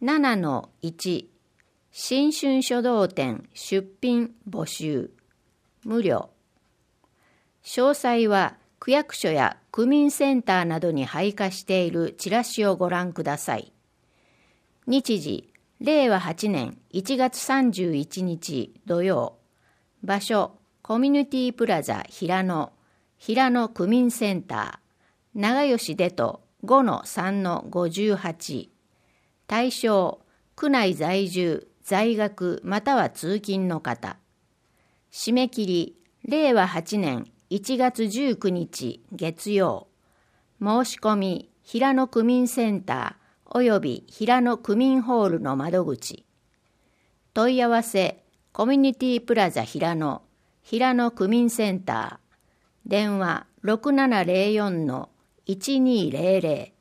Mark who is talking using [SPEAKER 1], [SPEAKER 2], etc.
[SPEAKER 1] 7-1 新春書道展出品募集無料。詳細は区役所や区民センターなどに配下しているチラシをご覧ください。日時、令和8年1月31日土曜。場所、コミュニティプラザ平野区民センター、長吉出と 5-3-58。対象、区内在住、在学または通勤の方。締め切り、令和8年1月19日月曜。申し込み、平野区民センターおよび平野区民ホールの窓口。問い合わせ、コミュニティプラザ平野区民センター。電話 6704-1200